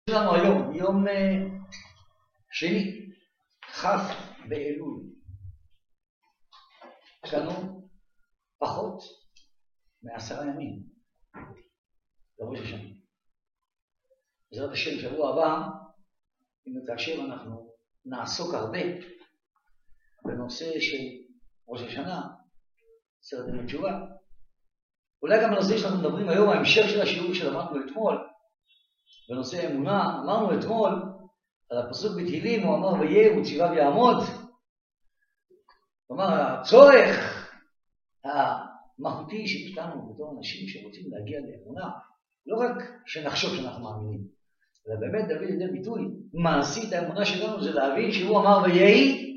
יש לנו היום, יום שני, כ' באלול. יש לנו פחות מ10 ימים לראש השנה. בעזרת השם, שבוע הבא, אם נתעשם, אנחנו נעסוק הרבה בנושא של ראש השנה, 10 ימי תשובה. אולי גם בנושא שאנחנו מדברים היום, ההמשך של השיעור שלמדנו אתמול, בנושא האמונה. אמרנו אתמול על הפסוק בתהילים, הוא אמר ויהיה הוא ציווה ויעמוד. כלומר, הצורך המהותי שלנו בתור אנשים שרוצים להגיע לאמונה, לא רק שנחשוב שאנחנו מאמינים, אלא באמת להביא לידי ביטוי מעשית. האמונה שלנו זה להבין שהוא אמר ויהי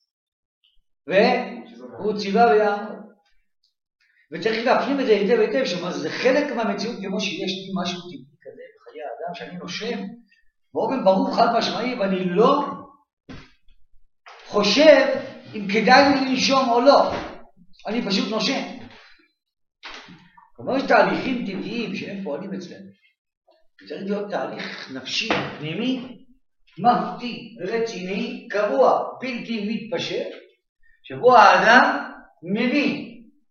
והוא ציווה ויעמוד. וצריך להפנים את זה היטב היטב, שזה חלק מהמציאות, כמו שיש לי משהו טבעי כזה בחיי האדם, שאני נושם באופן ברור חד משמעי, ואני לא חושב אם כדאי לי לנשום או לא, אני פשוט נושם. כלומר, יש תהליכים טבעיים שהם פועלים אצלנו. צריך להיות תהליך נפשי, פנימי, מהותי, רציני, קבוע, בלתי מתפשר, שבו האדם מבין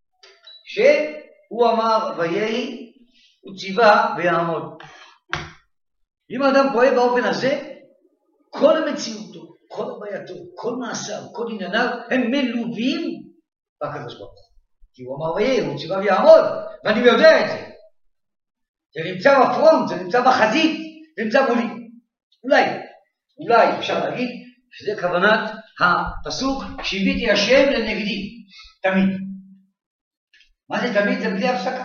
שהוא אמר ויהי, הוא ציווה ויעמוד. אם האדם פועל באופן הזה, כל מציאותו, כל הווייתו, כל מעשיו, כל ענייניו, הם מלווים בקדוש ברוך הוא. כי הוא אמר ויהי, הוא ציווה ויעמוד, ואני יודע את זה. זה נמצא בפרונט, זה נמצא בחזית, זה נמצא מולי. אולי אפשר להגיד שזה כוונת הפסוק, שהביתי השם לנגדי, תמיד. מה זה תמיד? זה בלי הפסקה.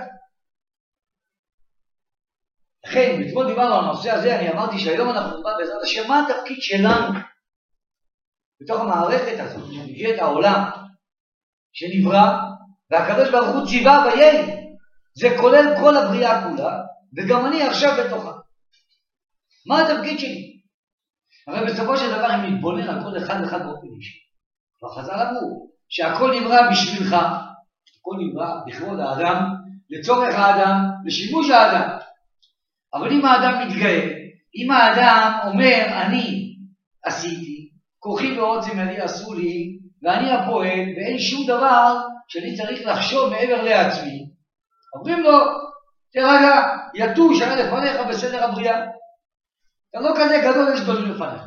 לכן, אתמול דיברנו על הנושא הזה, אני אמרתי שהיום אנחנו נדבר בעזרת השם, מה התפקיד שלנו בתוך המערכת הזאת, שנקראת העולם, שנברא, והקדוש ברוך הוא ציווה ויהי. זה כולל כל הבריאה כולה, וגם אני עכשיו בתוכה. מה התפקיד שלי? הרי בסופו של דבר, אם נתבונן על כל אחד באופן אישי, וחז"ל אמרו שהכל נברא בשבילך, הכל נברא בכבוד האדם, לצורך האדם, לשימוש האדם. אבל אם האדם מתגאה, אם האדם אומר אני עשיתי, כוחי ועוצם ידי עשו לי, ואני הפועל, ואין שום דבר שאני צריך לחשוב מעבר לעצמי, אומרים לו, תרגע, יתוש היה לפניך בסדר הבריאה. אתה לא כזה גדול, יש גדולים לפניך.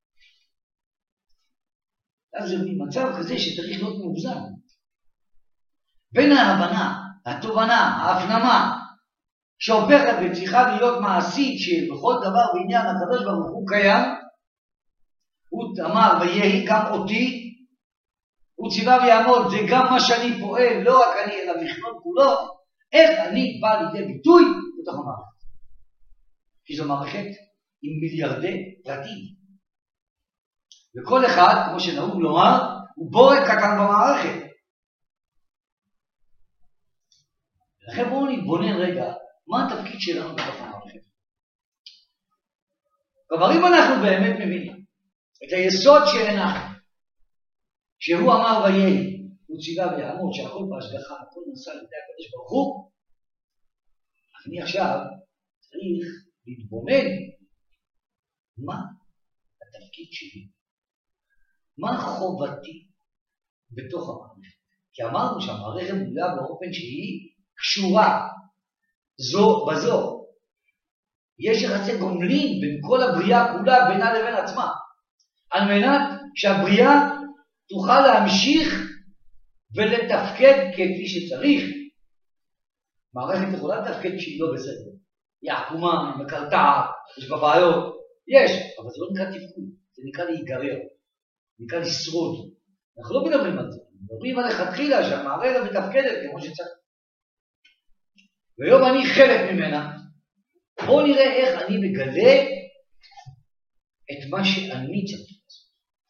אז זה מצב כזה שצריך להיות מאוזן. בין ההבנה, התובנה, ההפנמה, שהופכת וצריכה להיות מעשית, שבכל דבר בעניין הקדוש ברוך הוא קיים, הוא אמר ויהי גם אותי, הוא ציווה ויעמוד, זה גם מה שאני פועל, לא רק אני, אלא מכלול כולו, איך אני בא לידי ביטוי בתוך המערכת. כי זו מערכת עם מיליארדי פרטים. וכל אחד, כמו שנהוג לומר, הוא בורג קטן במערכת. לכן בואו נתבונן רגע, מה התפקיד שלנו בתוך המערכת. כלומר, אם אנחנו באמת מבינים את היסוד שאנחנו, שהוא אמר ויהי, הוא ציווה ויעמוד, שהכל בהשגחה, הכל נעשה על ידי הקדוש ברוך הוא, אני עכשיו צריך להתבונן מה התפקיד שלי, מה חובתי בתוך המערכת. כי אמרנו שהמערכת מולאה באופן שהיא קשורה זו בזו. יש יחסי גומלין בין כל הבריאה כולה בינה לבין עצמה, על מנת שהבריאה תוכל להמשיך ולתפקד כפי שצריך. מערכת יכולה לתפקד שהיא לא בסדר. היא עקומה, היא מקרטעת, יש בה בעיות. יש, אבל זה לא נקרא תפקוד, זה נקרא להיגרר, נקרא לשרוד. אנחנו לא מדברים על זה, מדברים על לכתחילה שהמערכת מתפקדת כמו שצריך. והיום אני חלק ממנה. בואו נראה איך אני מגלה את מה שאני צריך לעשות.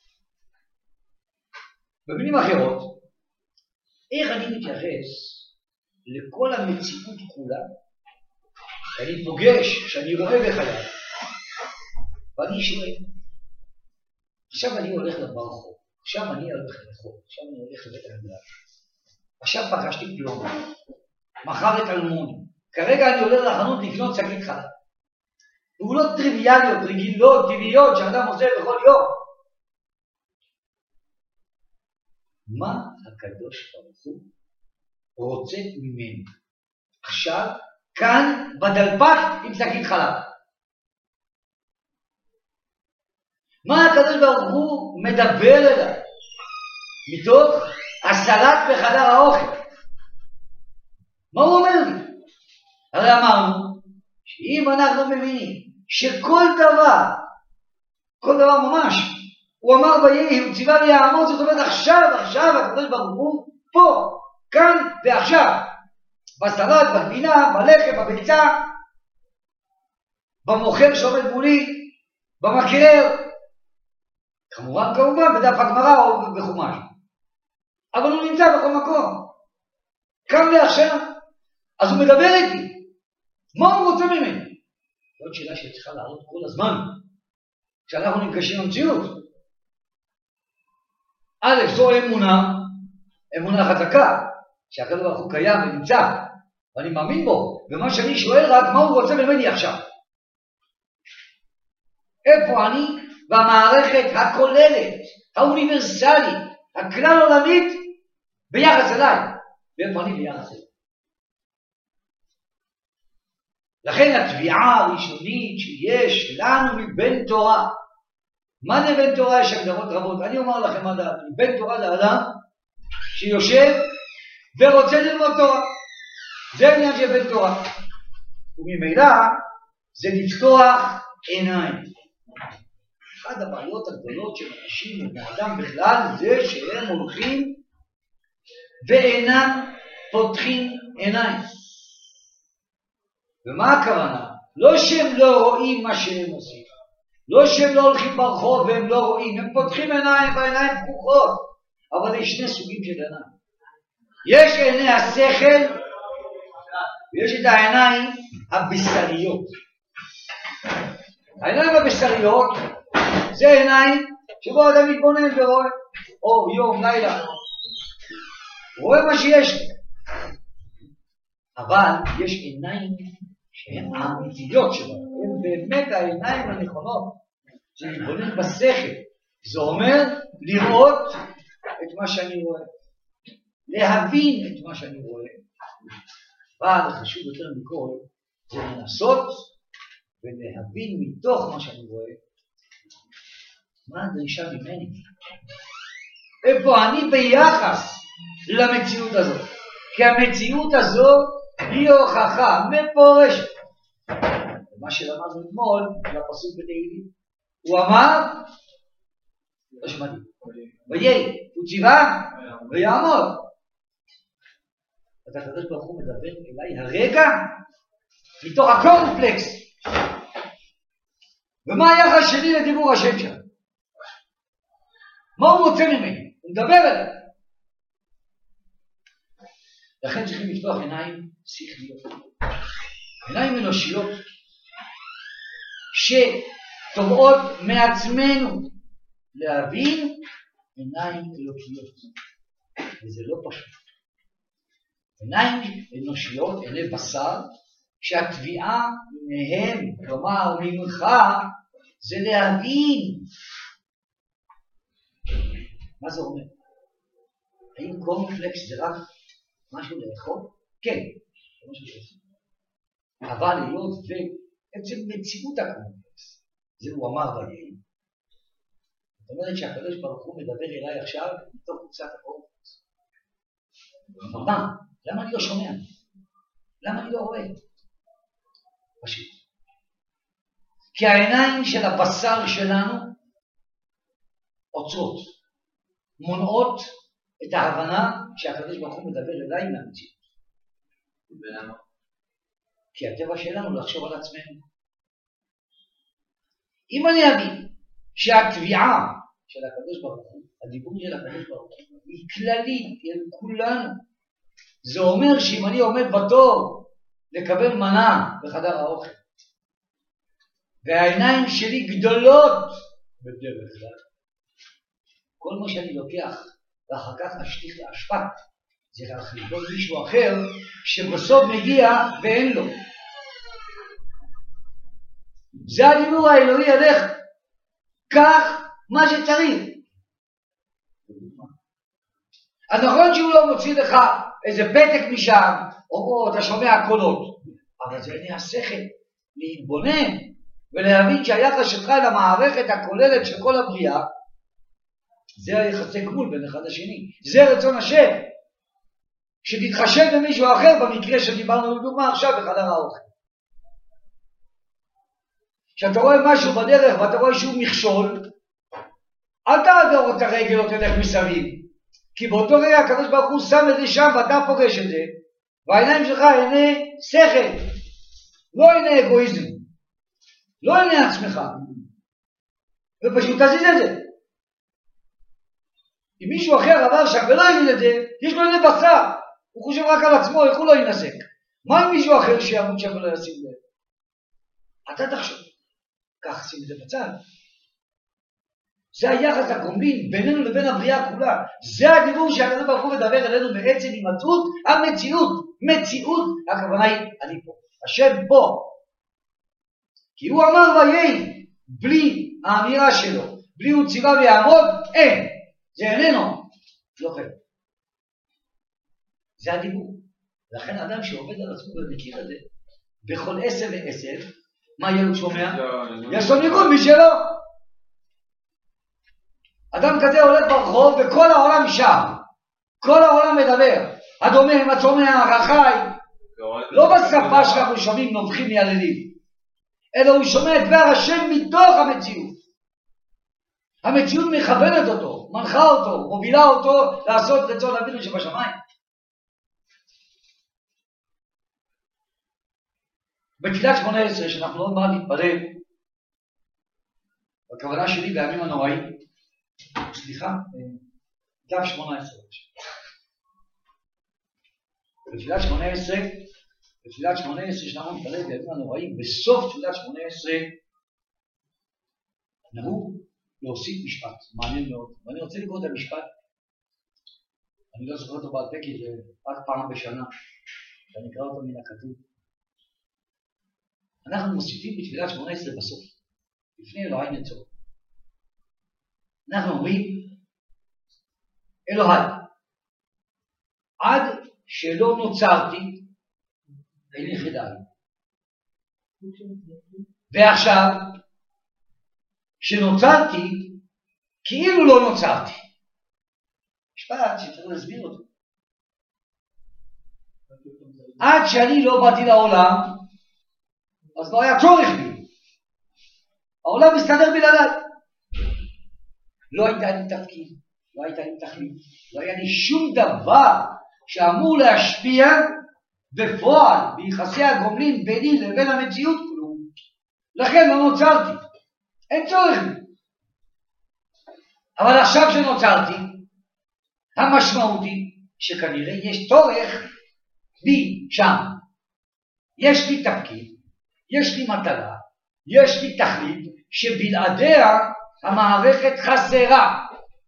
במילים אחרות, איך אני מתייחס לכל המציאות כולה שאני פוגש, שאני רואה בחיי, ואני שואל, עכשיו אני הולך ברחוב, עכשיו אני הולך לרחוב, עכשיו אני הולך לבית המדרש, עכשיו פגשתי פלוני, מחר את אלמוני, כרגע אני הולך לחנות לקנות שקית חלב. פעולות טריוויאליות, רגילות, טבעיות, שאדם עושה בכל יום. מה הקדוש ברוך הוא רוצה ממנו? עכשיו, כאן בדלפק עם שקית חלב. מה הקדוש ברוך הוא מדבר אליו? מתוך הסלט בחדר האוכל. מה הוא אומר לי? הרי אמרנו שאם אנחנו מבינים שכל דבר ממש, הוא אמר ויהי, הוא ציווה ויעמוד, זאת אומרת עכשיו הקדוש ברוך הוא פה, כאן ועכשיו, בסלט, בגבינה, בלחם, בביצה, במוכר שעומד מולי, במקרר, כמובן בדף הגמרא או בחומש, אבל הוא נמצא בכל מקום, כאן ועכשיו. אז הוא מדבר איתי, מה הוא רוצה ממני? זאת שאלה שצריכה לעלות כל הזמן כשאנחנו נפגשים במציאות. א', זו אמונה חזקה שהקדוש ברוך הוא קיים ונמצא ואני מאמין בו, ומה שאני שואל רק מה הוא רוצה ממני עכשיו. איפה אני במערכת הכוללת, האוניברסלית, הכלל עולמית ביחס אליי, ואיפה אני ביחס אליי. לכן התביעה הראשונית שיש לנו מבן תורה, מה זה בן תורה? יש הגדרות רבות. אני אומר לכם מה דעתי. בן תורה זה אדם שיושב ורוצה ללמוד תורה. זה העניין של בן תורה. וממילא זה לפתוח עיניים. אחת הבעיות הגדולות של אנשים ובאדם בכלל זה שהם הולכים ואינם פותחים עיניים. ומה הכוונה? לא שהם לא רואים מה שהם עושים, לא שהם לא הולכים ברחוב והם לא רואים, הם פותחים עיניים והעיניים פקוחות, אבל יש שני סוגים של עיניים. יש עיני השכל ויש את העיניים הבשריות. העיניים הבשריות זה עיניים שבו אדם מתבונן ורואה אור, יום, לילה, הוא רואה מה שיש לי. אבל יש עיניים שהן האמיתיות שלנו, הן באמת העיניים הנכונות, שנתבונן בשכל. זה אומר לראות את מה שאני רואה, להבין את מה שאני רואה, אבל חשוב יותר מכל זה לנסות ולהבין מתוך מה שאני רואה מה הדרישה ממני, איפה אני ביחס למציאות הזאת, כי המציאות הזאת היא הוכחה מפורשת. ומה שלמדנו אתמול לפסוק בתהילים, הוא אמר, לא שמעתי, ויהי, הוא ציווה ויעמוד. אז הקדוש ברוך הוא מדבר אליי הרגע מתוך הקורנפלקס. ומה היחס שלי לדיבור השם שם? מה הוא רוצה ממני? הוא מדבר אליי. לכן צריכים לפתוח עיניים שכליות, עיניים אנושיות שתובעות מעצמנו להבין עיניים אלוקיות, וזה לא פשוט. עיניים אנושיות, עיני בשר, שהתביעה מהם, כלומר ממך, זה להבין. מה זה אומר? האם קורנפלקס זה רק משהו לאכול? כן, זה משהו לאכול. אבל היות ובעצם מציאות הקורנפלקס, זה הוא אמר ויהי. זאת אומרת שהקדוש ברוך הוא מדבר אליי עכשיו מתוך קופסת הקורנפלקס. למה אני לא שומע? למה אני לא רואה? פשוט. כי העיניים של הבשר שלנו עוצרות, מונעות את ההבנה שהקדוש ברוך הוא מדבר אליי מהמציאות. ולמה? כי הטבע שלנו לחשוב על עצמנו. אם אני אבין שהתביעה של הקדוש ברוך הוא, הדיבור של הקדוש ברוך הוא, היא כללית, היא כולנו, זה אומר שאם אני עומד בתור לקבל מנה בחדר האוכל, והעיניים שלי גדולות בדרך כלל, כל מה שאני לוקח ואחר כך אשליך לאשפה, זה רק לכל מישהו אחר שבסוף מגיע ואין לו. זה הדיבור האלוהי עליך. כך מה שצריך. אז נכון שהוא לא מוציא לך איזה פתק משם, או אתה שומע קולות, אבל זה עיני השכל, להתבונן ולהבין שהיחס שלך אל המערכת הכוללת של כל הבריאה, זה היחסי גמול בין אחד לשני. זה רצון השם. שתתחשב במישהו אחר במקרה שדיברנו לדוגמה עכשיו בחדר האוכל. כשאתה רואה משהו בדרך ואתה רואה שהוא מכשול, אל תעבור את הרגל או תלך מסביב. כי באותו רגע הקדוש ברוך הוא שם את זה שם ואתה פוגש את זה, והעיניים שלך עיני שכל, לא עיני אגואיזם, לא עיני עצמך. ופשוט תזיז את זה. אם מישהו אחר עבר שם ולא יגיד את זה, יש לו עיני בשר, הוא חושב רק על עצמו, איך הוא לא ינסק. מה עם מישהו אחר שיעמוד שם ולא ישים לב? אתה תחשוב. כך שים את זה בצד. זה היחס הגומלין בינינו לבין הבריאה כולה. זה הדיבור שהקדוש ברוך הוא מדבר אלינו בעצם הימצאות המציאות. מציאות, הכוונה היא אני פה. השם פה. כי הוא אמר ויהי, בלי האמירה שלו, בלי הוא ציווה ויעמוד, אין. זה איננו. לא חייב. זה הדיבור. לכן אדם שעובד על עצמו ומכיר את זה, בכל 10 ו10, מה יהיה הוא שומע? יש לו ניגון משלו. אדם כזה הולך ברחוב וכל העולם שם. כל העולם מדבר. הדומם, הצומח, החי. לא בשפה שאנחנו שומעים נובחים מייללים. אלא הוא שומע את דבר השם מתוך המציאות. המציאות מכוונת אותו, מנחה אותו, מובילה אותו לעשות רצון אבינו שבשמיים. בתפילת 18 שאנחנו לא מעט נתפלל, בכוונה שלי בימים הנוראים, סליחה, דף 18. בתפילת 18 שאנחנו נתפלל בימים הנוראים, בסוף תפילת 18 נהוג להוסיף משפט, מעניין מאוד. ואני רוצה לקרוא את המשפט, אני לא זוכר אותו בעל פה, כי זה רק פעם בשנה, ואני אקרא אותו מן הכתוב. אנחנו מוסיפים בתפילת 18 בסוף, לפני אלוהי נצור. אנחנו אומרים, אלוהי, עד שלא נוצרתי, אין לי חדיים. ועכשיו, שנוצרתי, כאילו לא נוצרתי. משפט שצריך להסביר אותו. עד שאני לא באתי לעולם, אז לא היה צורך בי. העולם מסתדר בלעדיי. לא הייתה לי תפקיד, לא הייתה לי תכלית, לא היה לי שום דבר שאמור להשפיע בפועל ביחסי הגומלין ביני לבין המציאות כלום. לכן לא נוצרתי. אין צורך בי. אבל עכשיו שנוצרתי, המשמעות היא שכנראה יש צורך בי שם. יש לי תפקיד, יש לי מטרה, יש לי תכלית שבלעדיה המערכת חסרה.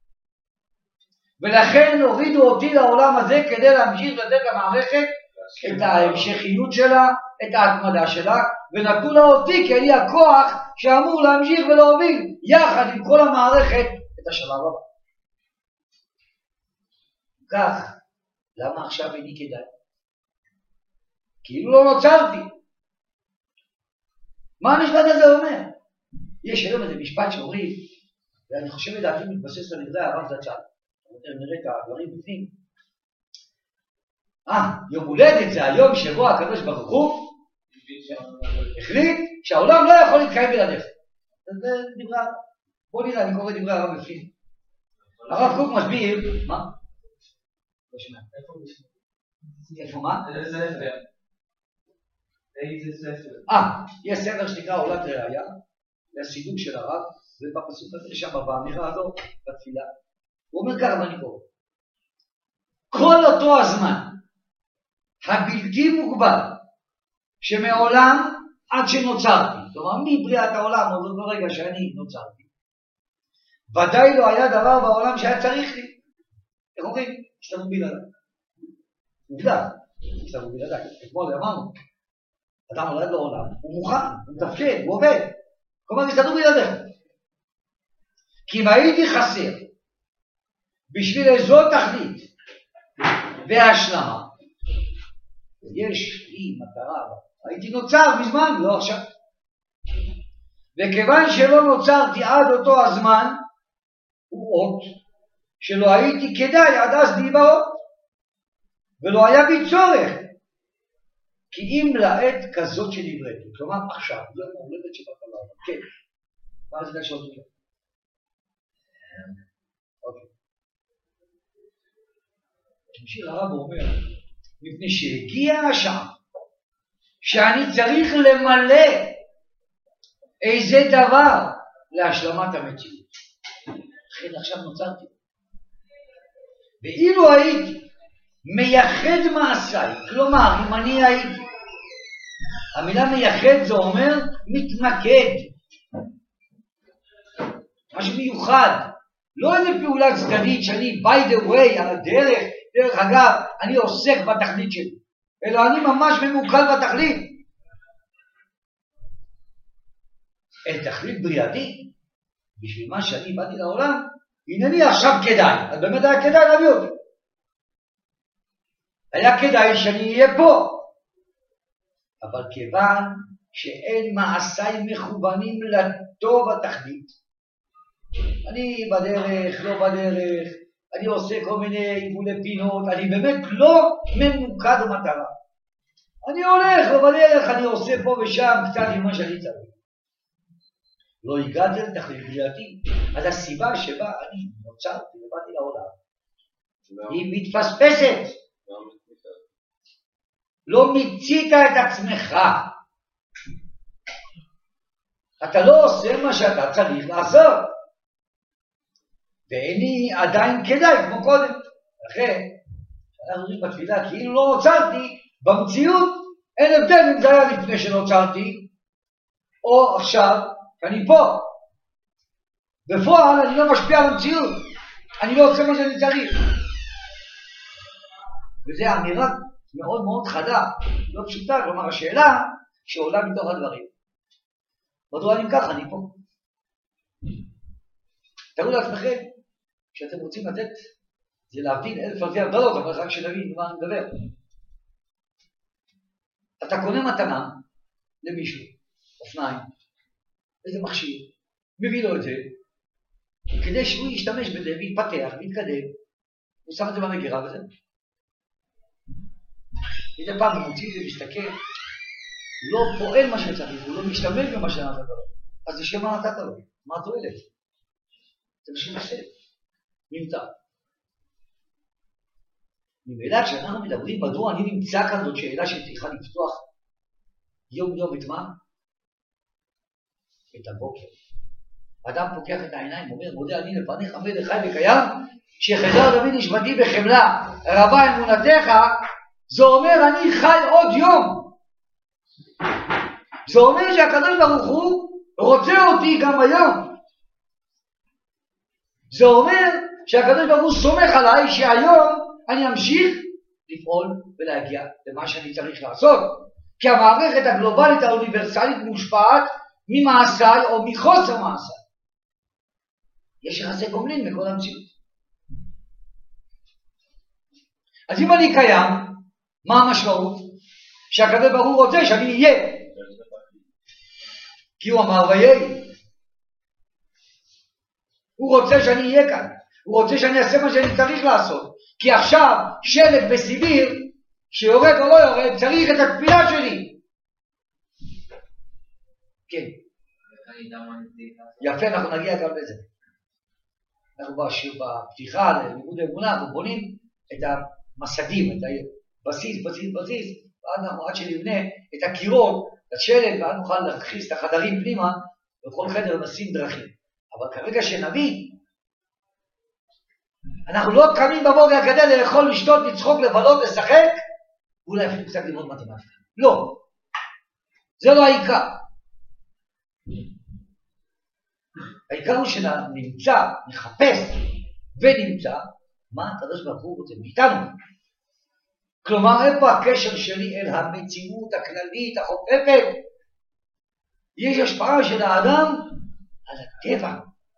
ולכן הורידו אותי לעולם הזה כדי להמשיך לתת למערכת את ההמשכיות שלה, את ההתמדה שלה, ונתנו לה אותי כי אני הכוח שאמור להמשיך ולהוביל יחד עם כל המערכת את השלב הבא. כך, למה עכשיו איני כדאי? כאילו לא נוצרתי. מה המשפט הזה אומר? יש היום איזה משפט שאומרים, ואני חושב לדעתי מתבסס על דברי הרב זצ"ל. נראה את הדברים בפנים. יום הולדת זה היום שבו הקדוש ברוך הוא החליט שהעולם לא יכול להתקיים בלעדיך. זה דברי, בוא נראה, אני קורא דברי הרב בפנים. הרב קוק מסביר, מה? לא שומע. איפה מה? איזה ספר? איזה ספר? יש ספר שנקרא עולת ראיה, זה הסידור של הרב, ובפסוק הזה שם באמירה הזו, בתפילה. הוא אומר ככה ואני קורא. כל אותו הזמן, הבלתי מוגבל, שמעולם עד שנוצרתי, זאת אומרת, מבריאת העולם, עוד לא רגע שאני נוצרתי, ודאי לא היה דבר בעולם שהיה צריך לי. איך אומרים? השתנו בלעדיי. עובדה, השתנו בלעדיי. אתמול אמרנו, אדם הולד לעולם, הוא מוכן, הוא מתפקד, הוא עובד. כלומר, תסתדרו בלעדיך. כי אם הייתי חסר בשביל איזו תכלית והשלמה, יש לי מטרה, הייתי נוצר בזמן, לא עכשיו. וכיוון שלא נוצרתי עד אותו הזמן, הוא אות שלא הייתי כדאי עד אז להיבאות, ולא היה בי צורך, כי אם לעת כזאת שנבראתי, כלומר עכשיו, לא מולדת שבקלה, כן, מה רצית לשאול אותי? אוקיי. ממשיך הרב אומר, מפני שהגיע השעה שאני צריך למלא איזה דבר להשלמת המציאות. לכן עכשיו נוצרתי. ואילו הייתי מייחד מעשיי, כלומר אם אני הייתי, המילה מייחד זה אומר מתמקד, משהו מיוחד, לא איזה פעולה צדדית שאני by the way על הדרך, דרך אגב אני עוסק בתכלית שלי, אלא אני ממש ממוקד בתכלית. את תכלית בריאתי, בשביל מה שאני באתי לעולם, הנני עכשיו כדאי, אז באמת היה כדאי להביא אותי. היה כדאי שאני אהיה פה, אבל כיוון שאין מעשיי מכוונים לטוב התכלית, אני בדרך, לא בדרך, אני עושה כל מיני עיבולי פינות, אני באמת לא ממוקד במטרה. אני הולך, לא בדרך, אני עושה פה ושם קצת עם מה שאני צריך. לא הגעתי לתכלית בריאתי, אז הסיבה שבה אני נוצרתי ובאתי לעולם, היא מתפספסת. לא מיצית את עצמך. אתה לא עושה מה שאתה צריך לעשות. ואיני עדיין כדאי כמו קודם. לכן, אנחנו אומרים בתפילה, כאילו לא נוצרתי, במציאות אין הבדל אם זה היה לפני שנוצרתי, או עכשיו, אני פה. בפועל אני לא משפיע על המציאות. אני לא עושה מה שאני צריך. וזו אמירה מאוד מאוד חדה, לא פשוטה, כלומר השאלה שעולה מתוך הדברים. מדוע אני ככה, אני פה. תראו לעצמכם, כשאתם רוצים לתת, זה להבין אלף אלפי הבדלות, אבל רק שנבין מה אני מדבר. אתה קונה מתנה למישהו, אופניים, איזה מכשיר, מביא לו את זה, כדי שהוא ישתמש בזה ויתפתח, ויתקדם, הוא שם את זה במגירה וזה. מדי פעם הוא מוציא את זה ומסתכל, הוא לא פועל מה שצריך, הוא לא משתמש במה שנתת לו. אז לשם מה נתת לו? מה התועלת? זה משהו מסף, נמצא. ממילא כשאנחנו מדברים מדוע אני נמצא כאן, זאת שאלה שצריכה לפתוח יום יום את מה? את הבוקר. האדם פוקח את העיניים, אומר, מודה אני לפניך מלך חי וקיים, שחזר דוד נשמתי בחמלה, רבה אמונתך, זה אומר אני חי עוד יום. זה אומר שהקדוש ברוך הוא רוצה אותי גם היום. זה אומר שהקדוש ברוך הוא סומך עליי שהיום אני אמשיך לפעול ולהגיע למה שאני צריך לעשות. כי המערכת הגלובלית האוניברסלית מושפעת ממעשיי או מחוסר מעשיי. יש יחסי גומלין בכל המציאות. אז אם אני קיים, מה המשמעות? שהקדוש ברוך הוא רוצה שאני אהיה. כי הוא אמר ויהי. הוא רוצה שאני אהיה כאן. הוא רוצה שאני אעשה מה שאני צריך לעשות. כי עכשיו שלג בסיביר, שיורד או לא יורד, צריך את התפילה שלי. כן. יפה, אנחנו נגיע גם לזה. אנחנו בפתיחה ללימוד האמונה, אנחנו בונים את המסדים, את הבסיס, עד שנבנה את הקירות, את השלג, ואז נוכל להכניס את החדרים פנימה, בכל חדר נשים דרכים. אבל כרגע שנבין, אנחנו לא קמים בבוקר כדי לאכול, לשתות, לצחוק, לבלות, לשחק, ואולי אפילו קצת ללמוד מתמטיקה. לא. זה לא העיקר. העיקר הוא שנמצא, נחפש ונמצא, מה הקדוש ברוך הוא רוצה מאיתנו. כלומר, איפה הקשר שלי אל המציאות הכללית, החופפת? יש השפעה של האדם על הטבע.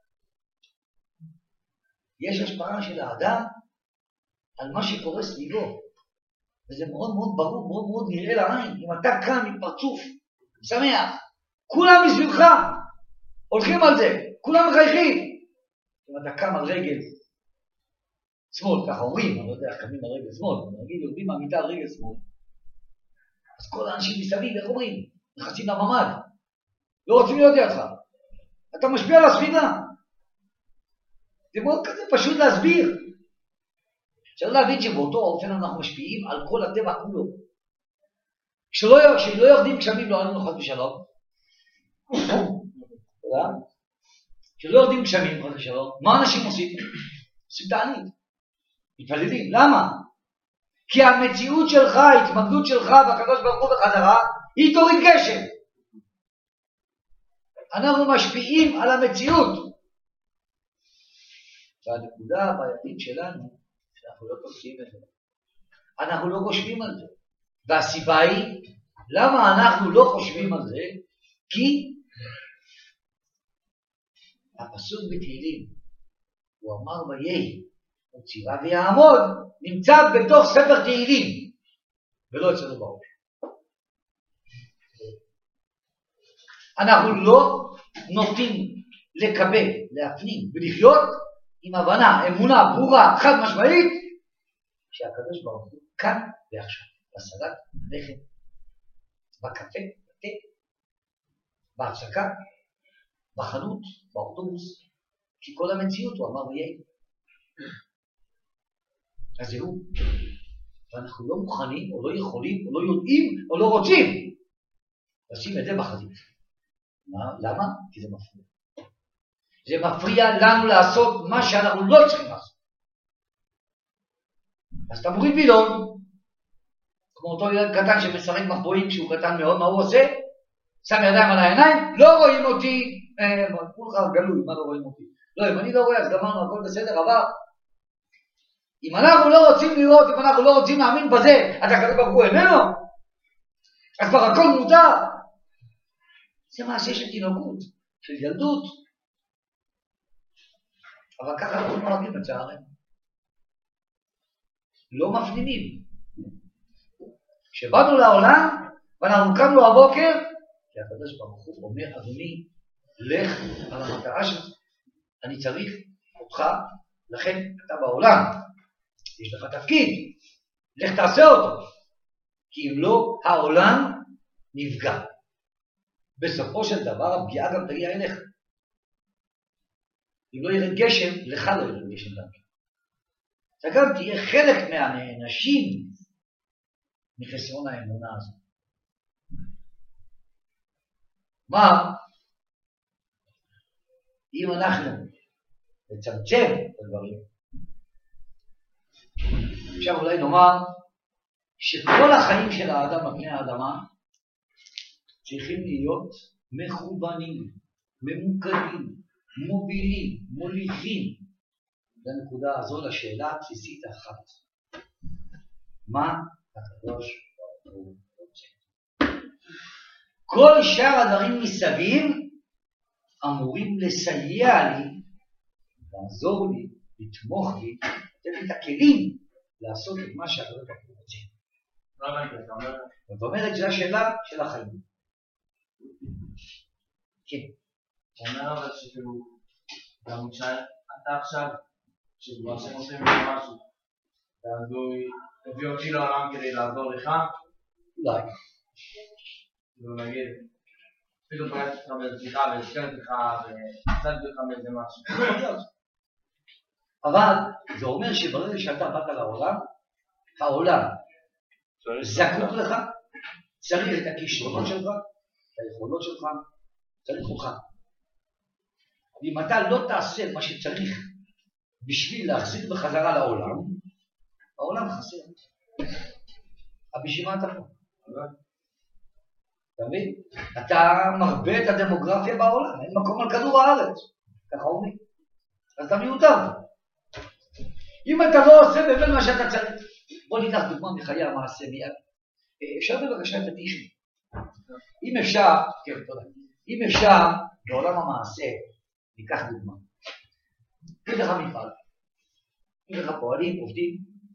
יש השפעה של האדם על מה שקורה סביבו. וזה מאוד מאוד ברור, מאוד מאוד נראה לעין. אם אתה כאן עם פרצוף, שמח, כולם מסביבך, הולכים על זה, כולם מחייכים. אם אתה קם על רגל שמאל, ככה אומרים, אני לא יודע איך קמים על רגל שמאל, נגיד יורדים מהמיטה על רגל שמאל, אז כל האנשים מסביב, איך אומרים? נכנסים לממ"ד, לא רוצים להיות לידך. אתה משפיע על הסביבה. זה מאוד כזה פשוט להסביר. אפשר להבין שבאותו אופן אנחנו משפיעים על כל הטבע כולו. כשלא יורדים גשמים לא עלינו חס ושלום. כשלא יורדים גשמים חס ושלום, מה אנשים עושים? עושים תענית. מתפללים. למה? כי המציאות שלך, ההתמקדות שלך בקדוש ברוך הוא בחזרה, היא תוריד גשם. אנחנו משפיעים על המציאות. והנקודה הבעייתית שלנו, שאנחנו לא תופסים את זה. אנחנו לא חושבים על זה. והסיבה היא, למה אנחנו לא חושבים על זה? כי הפסוק בתהילים, הוא אמר ויהי, הוא ציווה ויעמוד, נמצא בתוך ספר תהילים, ולא אצלנו בראש. אנחנו לא נוטים לקבל, להפנים ולחיות עם הבנה, אמונה ברורה, חד משמעית, שהקדוש ברוך הוא כאן ועכשיו, בסלט, לחם, בקפה, בתה, בהפסקה, בחנות, באוטובוס, כי כל המציאות הוא אמר ויהי. אז זהו, ואנחנו לא מוכנים, או לא יכולים, או לא יודעים, או לא רוצים לשים את זה בחזית. למה? כי זה מפריע. זה מפריע לנו לעשות מה שאנחנו לא צריכים לעשות. אז אתה מוריד וילון, כמו אותו ילד קטן שמשחק מחבואים כשהוא קטן מאוד, מה הוא עושה? שם ידיים על העיניים, לא רואים אותי, כולך גלוי, מה לא רואים אותי? לא, אם אני לא רואה, אז גמרנו, הכל בסדר, אבל אם אנחנו לא רוצים לראות, אם אנחנו לא רוצים להאמין בזה, אז הקדוש ברוך הוא איננו, אז כבר הכל מותר. זה מעשה של תינוקות, של ילדות. אבל ככה אנחנו נוהגים לצערנו. לא מפנימים. כשבאנו לעולם, ואנחנו קמנו הבוקר, כי הקדוש ברוך הוא אומר, אדוני, לך על המטרה שלך. אני צריך אותך, לכן אתה בעולם. יש לך תפקיד, לך תעשה אותו. כי אם לא, העולם נפגע. בסופו של דבר, הפגיעה גם תגיע אליך. אם לא ירד גשם, לך לא ירד גשם גם. אתה גם תהיה חלק מהנאנשים מחסרון האמונה הזאת. מה? אם אנחנו נצמצם את הדברים, עכשיו אולי נאמר שכל החיים של האדם על פני האדמה צריכים להיות מכוונים, ממוקדים, מובילים, מוליכים לנקודה הזו, לשאלה הבסיסית אחת. מה הקדוש ברוך הוא רוצה? כל שאר הדברים מסביב אמורים לסייע לי, לעזור לי, לתמוך לי, לתת לי את הכלים לעשות את מה שהקדוש ברוך הוא רוצה. זאת אומרת, זו השאלה של החיים. כן. אתה אומר אבל שכאילו, גם אתה עכשיו, שכבר שמוצאים לי משהו, ואז הוא תביא אותי לעולם כדי לעזור לך? אולי. כאילו נגיד, אפילו פגעת לך באיזה שיחה והזכרת לך וקצת לך באיזה משהו. אבל זה אומר שברגע שאתה באת לעולם, העולם זקוק לך, צריך את הכישרונות שלך, את היכולות שלך, צריך אותך. אם אתה לא תעשה מה שצריך בשביל להחזיר בחזרה לעולם, העולם חסר. בשביל מה אתה פה? אתה מבין? אתה מרבה את הדמוגרפיה בעולם, אין מקום על כדור הארץ, ככה אומרים. אז אתה מיותר. אם אתה לא עושה באמת מה שאתה צריך, בוא ניקח דוגמה מחיי המעשה מיד. אפשר בבקשה את הטישו. אם אפשר, כן, תודה. אם אפשר, בעולם המעשה, ניקח דוגמה. יש לך מפעל, יש לך פועלים, עובדים,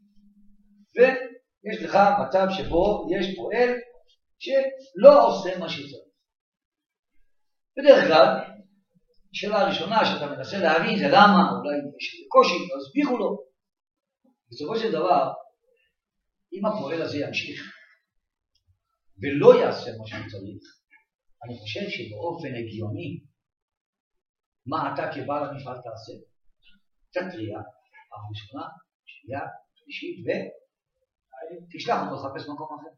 ויש לך מצב שבו יש פועל שלא עושה מה שצריך. בדרך כלל, השאלה הראשונה שאתה מנסה להבין זה למה, אולי יש איזה קושי, לא הסבירו לו. בסופו של דבר, אם הפועל הזה ימשיך ולא יעשה מה שהוא צריך, אני חושב שבאופן הגיוני, מה אתה כבעל המפעל תעשה? תתריע, פעם ראשונה, שנייה, שלישית, ותשלח אותו לחפש מקום אחר.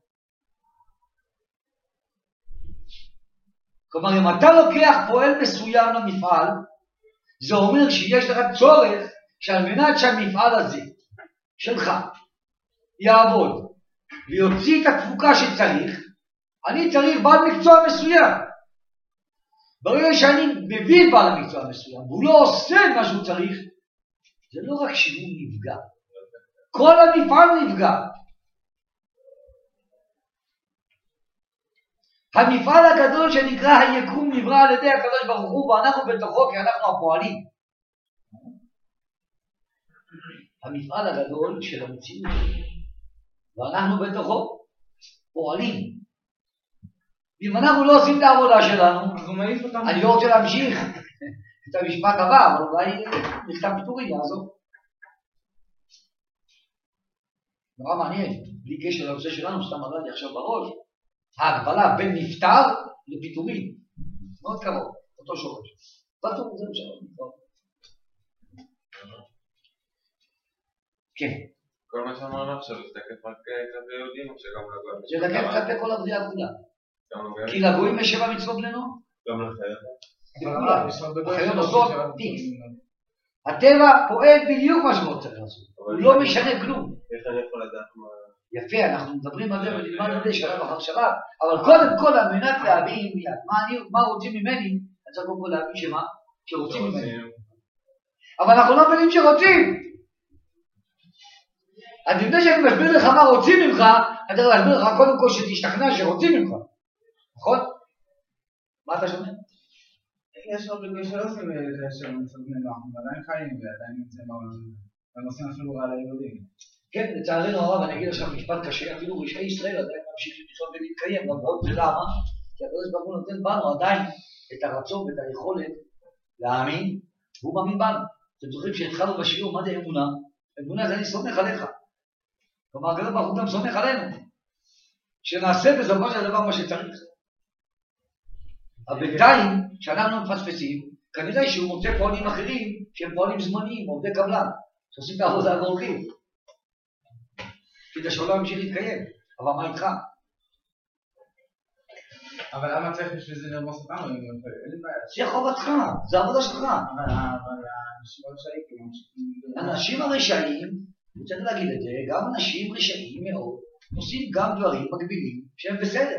כלומר, אם אתה לוקח פועל מסוים למפעל, זה אומר שיש לך צורך שעל מנת שהמפעל הזה שלך יעבוד ויוציא את התפוקה שצריך, אני צריך בעל מקצוע מסוים. ברגע שאני מביא בעל המקצוע מסוים והוא לא עושה מה שהוא צריך, זה לא רק שהוא נפגע, כל המפעל נפגע. המפעל הגדול שנקרא היקום נברא על ידי הקדוש ברוך הוא ואנחנו בתוכו כי אנחנו הפועלים. המפעל הגדול של המציאות ואנחנו בתוכו פועלים. אם אנחנו לא עושים את העבודה שלנו, אני לא רוצה להמשיך את המשפט הבא, אבל אולי נכתב פיטורים לעזור. נורא מעניין, בלי קשר לנושא שלנו, סתם עלה לי עכשיו בראש, ההגבלה בין נפטר לפיטורים, מאוד קרוב, אותו שורש. בטוח זה משהו. כן. כל מה שאמרנו עכשיו, זה תקף רק כלפי יהודים או שגם לגויים? זה תקף כלפי כל הבריאה כולה. כי לגויים יש 7 מצוות בני נוח. גם לחיות. החיות עושות טיקס. הטבע פועל בדיוק מה שהוא רוצה לעשות. הוא לא משנה כלום. איך אני יכול לדעת מה... יפה, אנחנו מדברים על זה ונלמד על זה שלב אחר שלב, אבל קודם כל על מנת להבין מיד מה רוצים ממני, אני צריך קודם כל להבין שמה? שרוצים ממני. אבל אנחנו לא מבינים שרוצים. אז לפני שאני מסביר לך מה רוצים ממך, אני צריך להסביר לך קודם כל שתשתכנע שרוצים ממך. נכון? מה אתה שומע? יש עוד בגלל שלא עושים קשר מצד בני נוח, אבל עדיין חיים ועדיין נמצאים בעולם, ונושאים אפילו על היהודים. כן, לצערנו הרב, אני אגיד עכשיו משפט קשה, אפילו רשעי ישראל עדיין ממשיכים לחיות ולהתקיים, למרות זה למה? כי הקדוש ברוך הוא נותן בנו עדיין את הרצון ואת היכולת להאמין, והוא מאמין בנו. אתם זוכרים שהתחלנו בשיעור מה זה אמונה? אמונה זה אני סומך עליך. כלומר, הקדוש ברוך הוא גם סומך עלינו. שנעשה בסופו של דבר מה שצריך. אבל בינתיים, כשאנחנו מפספסים, כנראה שהוא מוצא פועלים אחרים שהם פועלים זמניים, עובדי קבלן, שעושים את העבודה והולכים. כדי שהעולם ימשיך להתקיים, אבל מה איתך? אבל למה צריך בשביל זה לרמוס אותנו? אין לי בעיה. זה חובתך, זה העבודה שלך. אבל האנשים הרשעים, אנשים הרשעים, אני צריך להגיד את זה, גם אנשים רשעים מאוד, עושים גם דברים מקבילים שהם בסדר.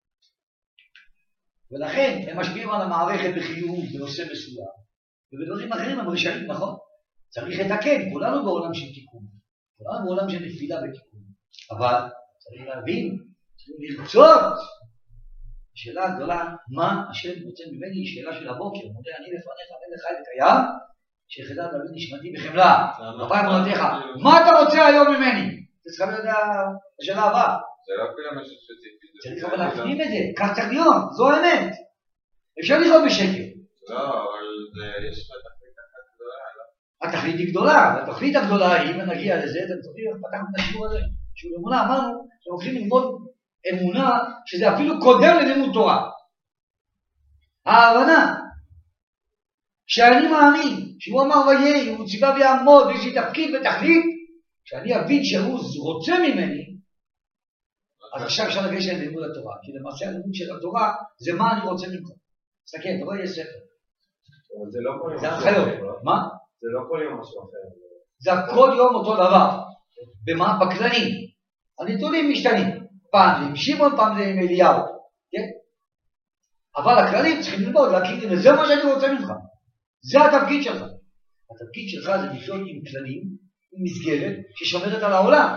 ולכן הם משפיעים על המערכת בחיוב בנושא מסוים, ובדברים אחרים הם רשעים, נכון? צריך לתקן, כולנו בעולם של תיקון, כולנו בעולם של נפילה ותיקון, אבל צריך להבין, צריך לרצות. השאלה הגדולה, מה השם רוצה ממני, שאלה של הבוקר, מודה אני לפניך מלך חי וקיים, שיחדה להבין נשמתי בחמלה, רבי אמונתך, מה אתה רוצה היום ממני? זה צריך להיות השאלה הבאה. זה לא כולם משהו ספציפי. צריך אבל להפנים את זה, כך צריך להיות, זו האמת. אפשר לחיות בשקט. לא, אבל יש לך תכלית אחת גדולה, לא? התכלית היא גדולה, והתכלית הגדולה היא, אם נגיע לזה, אתם צריכים לפתח את השיעור הזה. שיעור אמונה, אמרנו, שאנחנו הולכים ללמוד אמונה, שזה אפילו קודם ללימוד תורה. ההבנה, שאני מאמין, שהוא אמר ויהי, הוא ציווה ויעמוד, ויש לי תפקיד ותכלית, שאני אבין שהוא רוצה ממני, אז עכשיו אפשר לגשת ללימוד התורה, כי למעשה הלימוד של התורה זה מה אני רוצה ממך. תסתכל, אתה רואה, יש ספר. זה לא כל יום. זה הנחיות. מה? זה לא כל יום משהו אחר. זה כל יום אותו דבר. במה? בכללים. הנתונים משתנים. פעם זה עם שמעון, פעם זה עם אליהו. כן? אבל הכללים צריכים ללמוד, להכיר, וזה מה שאני רוצה ממך. זה התפקיד שלך. התפקיד שלך זה לחיות עם כללים, עם מסגרת ששומרת על העולם.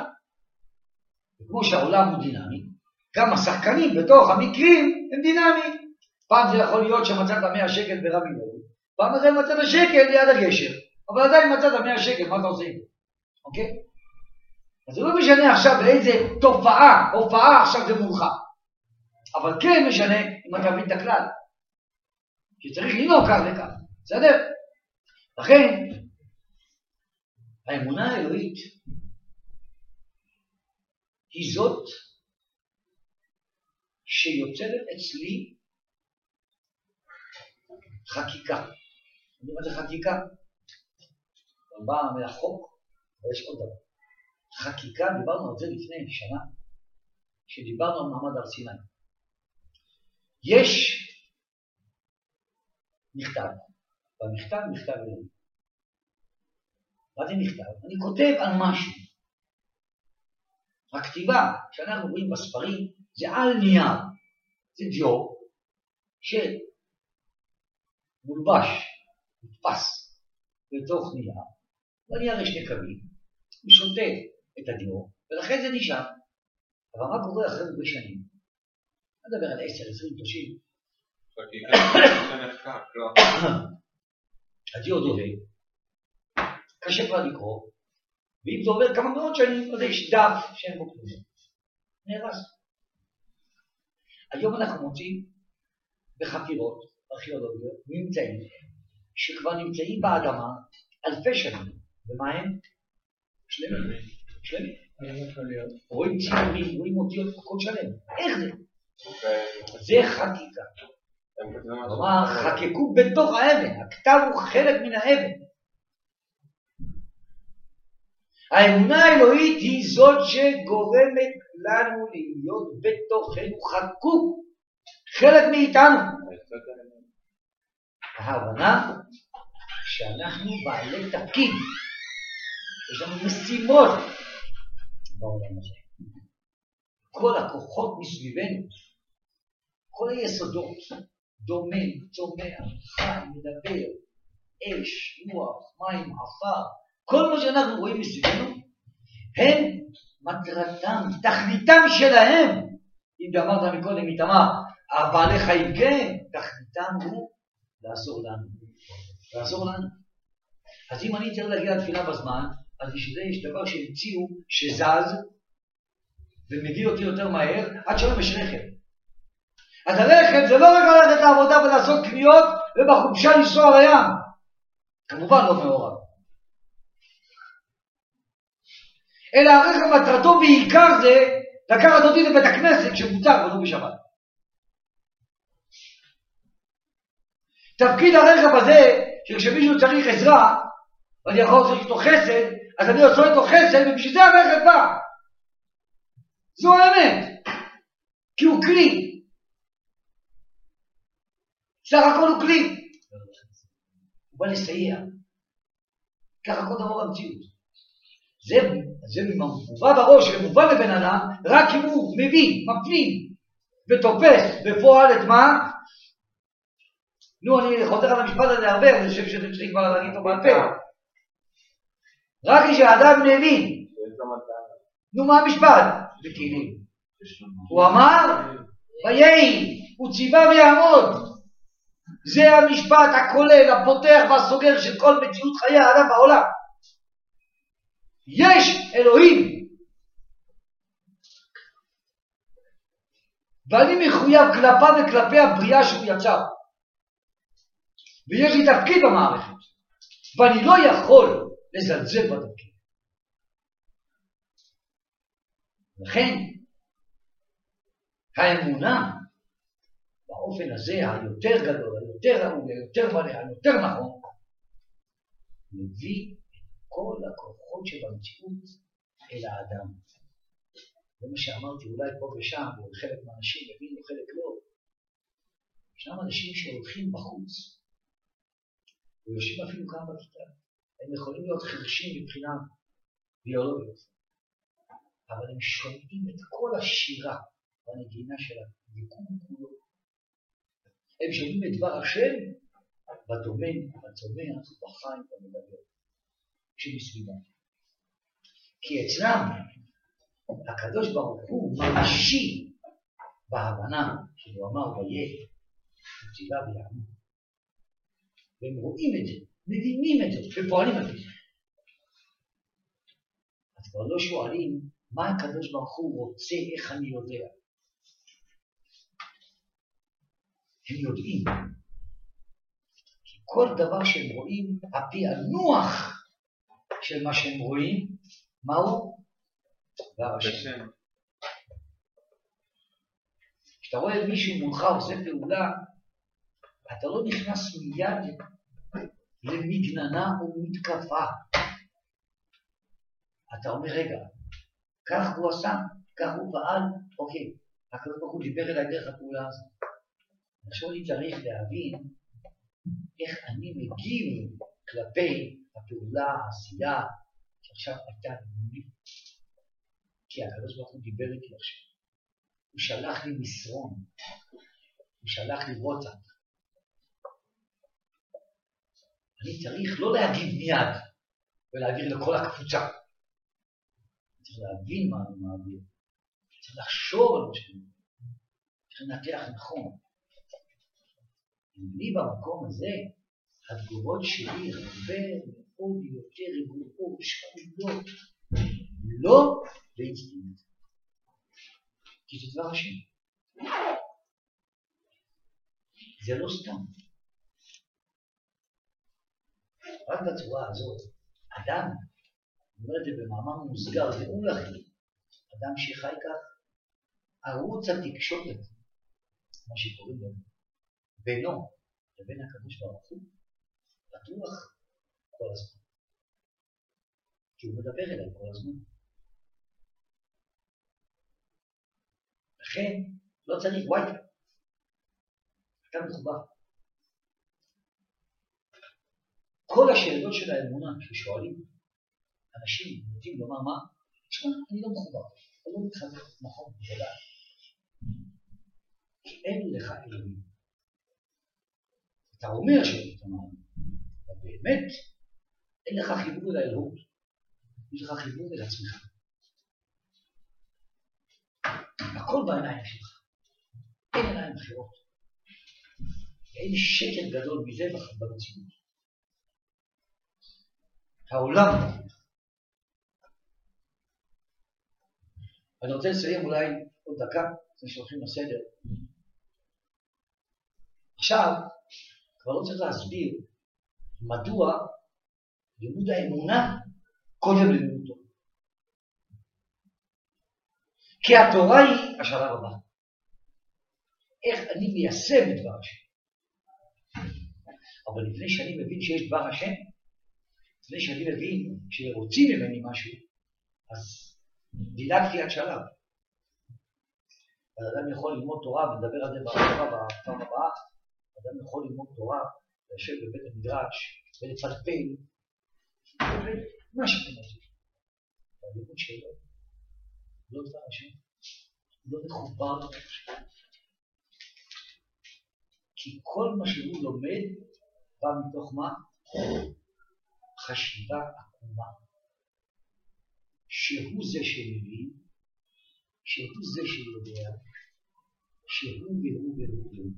וכמו שהעולם הוא דינמי, גם השחקנים בתוך המקרים הם דינמיים. פעם זה יכול להיות שמצאת 100 שקל ברבי לוי, פעם אחרי מצאת שקל ליד הגשר, אבל עדיין מצאת 100 שקל, מה אתה עושה עם זה? אוקיי? אז זה לא משנה עכשיו באיזה הופעה עכשיו זה מולך. אבל כן משנה אם אתה מבין את הכלל. שצריך לנהוג כך וכך, בסדר? לכן, האמונה האלוהית היא זאת שיוצרת אצלי חקיקה. אני אומר זה חקיקה. אבל באה מהחוק, ויש עוד דבר. חקיקה, דיברנו על זה לפני שנה, שדיברנו על מעמד הר סיני. יש מכתב, במכתב מכתב אלוהי. מה זה מכתב? אני כותב על משהו. הכתיבה שאנחנו רואים בספרים זה על נייר, זה דיו שמולבש, מודפס בתוך נייר, בנייר יש שני קווים, הוא שותה את הדיו, ולכן זה נשאר. אבל מה קורה אחרי הרבה שנים? אני מדבר על 10, 20, 30. הדיו דוהה, קשה כבר לקרוא, ואם זה עובר כמה מאות שנים, אז יש דף שאין בו כלום. נהרס. היום אנחנו מוצאים בחפירות ארכיאולוגיות ממצאים שכבר נמצאים באדמה אלפי שנים. ומה הם? שלמים. שלמים. רואים ציורים, רואים אותיות הכל שלם. איך זה? זה חקיקה. כלומר, חקקו בתוך האבן. הכתב הוא חלק מן האבן. האמונה האלוהית היא זאת שגורמת לנו להיות בתוכנו חקוק, חלק מאיתנו. ההבנה שאנחנו בעלי תפקיד, יש לנו משימות בעולם הזה. כל הכוחות מסביבנו, כל היסודות, דומם, צומח, חי, מדבר, אש, רוח, מים, עפר, כל מה שאנחנו רואים מסביבנו, הם מטרתם, תכליתם שלהם. אם אמרת מקודם, איתמר, הבעלי חיים כן, תכליתם הוא לעזור לנו. לעזור לנו. אז אם אני צריך להגיע לתפילה בזמן, אז בשביל זה יש דבר שהמציאו שזז, ומביא אותי יותר מהר, עד שלא יש רכב. אז הרכב זה לא רק ללכת לעבודה ולעשות קניות, ובחופשה לנסוע על הים. כמובן לא מעורב. אלא הרכב מטרתו בעיקר זה לקחת אותי לבית הכנסת כשמותר ולא בשבת. תפקיד הרכב הזה, שכשמישהו צריך עזרה, ואני יכול לעשות איתו חסד, אז אני עושה איתו חסד, ובשביל זה הרכב בא. זו האמת. כי הוא כלי. סך הכל הוא כלי. הוא בא לסייע. ככה כל דבר במציאות. זה מובא בראש ומובא לבן אדם, רק אם הוא מבין, מפנים, ותופס בפועל את מה? נו, אני חוזר על המשפט הזה הרבה, אני חושב שאתם צריכים כבר להגיד אותו בעל פה. רק כשאדם מבין. נו, מה המשפט? בתהילים. הוא אמר, ויהי, הוא ציווה ויעמוד. זה המשפט הכולל, הפותח והסוגר של כל מציאות חיי האדם בעולם. יש אלוהים. ואני מחויב כלפיו וכלפי הבריאה שהוא יצר. ויש לי תפקיד במערכת. ואני לא יכול לזלזל בתפקיד. לכן, האמונה, באופן הזה, היותר גדול, היותר ראוי, היותר מלא, היותר נכון, מביא כל הכוחות שבמציאות אל האדם. זה מה שאמרתי, אולי פה ושם, וחלק מהאנשים יבינו, חלק לא. ישנם אנשים שהולכים בחוץ, ויושבים אפילו כאן בכיתה. הם יכולים להיות חרשים מבחינה ביולוגית, אבל הם שומעים את כל השירה והנגינה של היקום כולו. הם שומעים את דבר השם, בדומם, בצומח, בחיים, במדבר. שמסביבם. כי אצלם הקדוש ברוך הוא ממשי בהבנה שהוא אמר ויהי ציווה ויענו. והם רואים את זה, מבינים את זה, ופועלים על זה. אז כבר לא שואלים מה הקדוש ברוך הוא רוצה, איך אני יודע. הם יודעים. כי כל דבר שהם רואים, הפענוח של מה שהם רואים, מהו? דבר השם. כשאתה רואה מישהו מולך עושה פעולה, אתה לא נכנס מיד למגננה או מתקפה. אתה אומר, רגע, כך הוא עשה, כך הוא פעל, אוקיי, הקדוש ברוך הוא דיבר אליי דרך הפעולה הזאת. עכשיו אני צריך להבין איך אני מגיב כלפי הפעולה, העשייה, שעכשיו הייתה לי. כי הקדוש ברוך הוא דיבר איתי עכשיו. הוא שלח לי מסרון, הוא שלח לי ווטסאפ. אני צריך לא להגיב מיד ולהעביר לכל הקבוצה. צריך להבין מה אני מעביר. צריך לחשוב על מה שאני מעביר. צריך לנתח נכון. לי במקום הזה, התגובות שלי הרבה מאוד יותר רגועות, שקולות, לא באינסטינקט. כי זה דבר השם. זה לא סתם. רק בצורה הזאת, אדם, אני אומר את זה במאמר מוסגר, דעו לכם, אדם שחי כך, ערוץ התקשורת, מה שקוראים לו, בינו לבין הקדוש ברוך הוא, פתוח כל הזמן. כי הוא מדבר אליי כל הזמן. לכן, לא צריך וואי. אתה מחובר. כל השאלות של האמונה ששואלים, אנשים נוטים לומר מה? תשמע, אני לא מחובר. אני לא מתחזק נכון, בוודאי. כי אין לך אלוהים. אתה אומר שאתה מאמין, אבל באמת אין לך חיבור אל האלוהות. יש לך חיבור אל עצמך. הכל בעיניים שלך. אין עיניים אחרות. אין שקט גדול מזה במציאות. העולם מוכיח. אני רוצה לסיים אולי עוד דקה, לפני שהולכים לסדר. עכשיו, כבר לא צריך להסביר מדוע לימוד האמונה קודם ללימוד תורה. כי התורה היא השלב הבא. איך אני מיישם את דבר השם. אבל לפני שאני מבין שיש דבר השם, לפני שאני מבין שרוצים ממני משהו, אז דילגתי עד שלב. אדם יכול ללמוד תורה ולדבר על זה בפעם הבאה, אדם יכול ללמוד תורה, לשבת בבית המדרש ולפלפל, מה שאתם רוצים. והלימוד שלו, לא דבר השם, לא מחובר לדבר השם. כי כל מה שהוא לומד בא מתוך מה? חשיבה עקומה. שהוא זה שמבין, שהוא זה שיודע, שהוא והוא והוא והוא.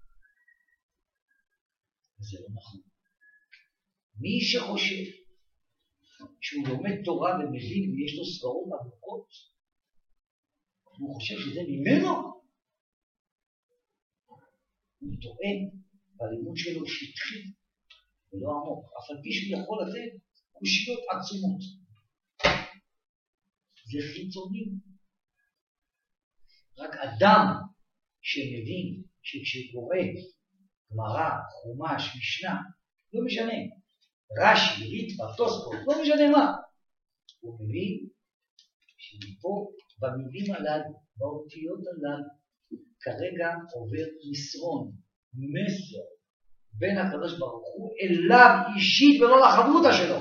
וזה לא נכון. מי שחושב שהוא לומד תורה ומבין ויש לו סברות עמוקות, הוא חושב שזה ממנו. הוא טוען בלימוד שלו שטחי ולא עמוק, אף על פי שהוא יכול לתת קושיות עצומות. זה חיצוני. רק אדם שמבין שכשקורא גמרא, חומש, משנה, לא משנה, רש"י, ריטב"א, תוספות, לא משנה מה, הוא מבין שמפה במילים הללו, באותיות הללו, כרגע עובר מסרון, מסר, בין הקדוש ברוך הוא אליו אישית ולא לחברותה שלו.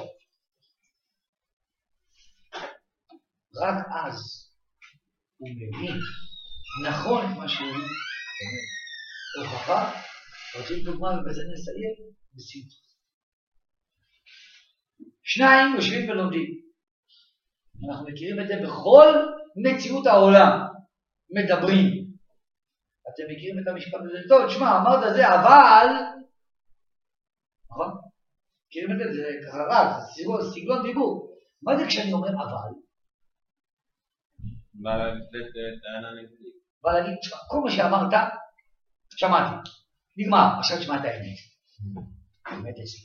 רק אז הוא מבין נכון את מה שהוא אומר. הוכחה, רוצים דוגמה ובזה נסיים, בשמחה. שניים יושבים ולומדים. אנחנו מכירים את זה בכל מציאות העולם. מדברים. אתם מכירים את המשפט הזה? טוב, תשמע, אמרת זה, אבל... נכון? מכירים את זה, זה ככה רק, זה סגנון דיבור. מה זה כשאני אומר אבל? בא להגיד, תשמע, כל מה שאמרת, שמעתי. נגמר, עכשיו תשמע את האמת. האמת אצלי.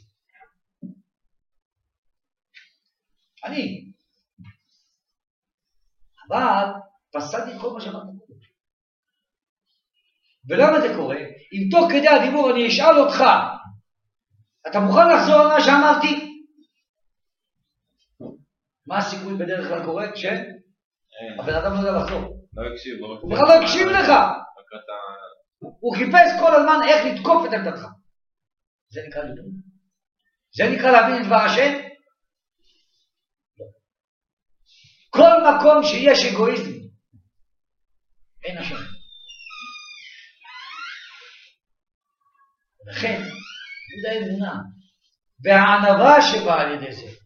אני. אבל פסלתי את כל מה שאמרת. ולמה זה קורה? אם תוך כדי הדיבור אני אשאל אותך, אתה מוכן לחזור על מה שאמרתי? מה הסיכוי בדרך כלל קורה? הבן אדם לא יודע לחזור. לא הקשיב. הוא בכלל לא הקשיב לך. הוא חיפש כל הזמן איך לתקוף את עמדתך. זה נקרא לימוד. זה נקרא להבין את דבר השם? לא. כל מקום שיש אגואיזם, אין השם. ולכן, יהוד האמונה, והענווה שבאה על ידי זה,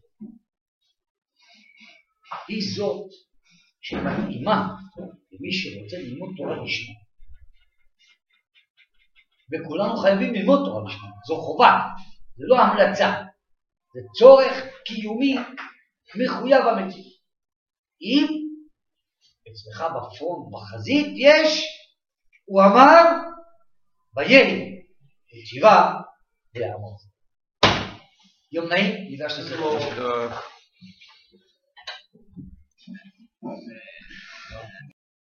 היא זאת שמתאימה למי שרוצה ללמוד תורה לשמה. וכולנו חייבים ללמוד תורה לשמה, זו חובה, זה לא המלצה, זה צורך קיומי מחויב אמיתי. אם אצלך בפרונט, בחזית, יש, הוא אמר, ויהי יצירה ועמוד. יום נעים, ניגש לסדר.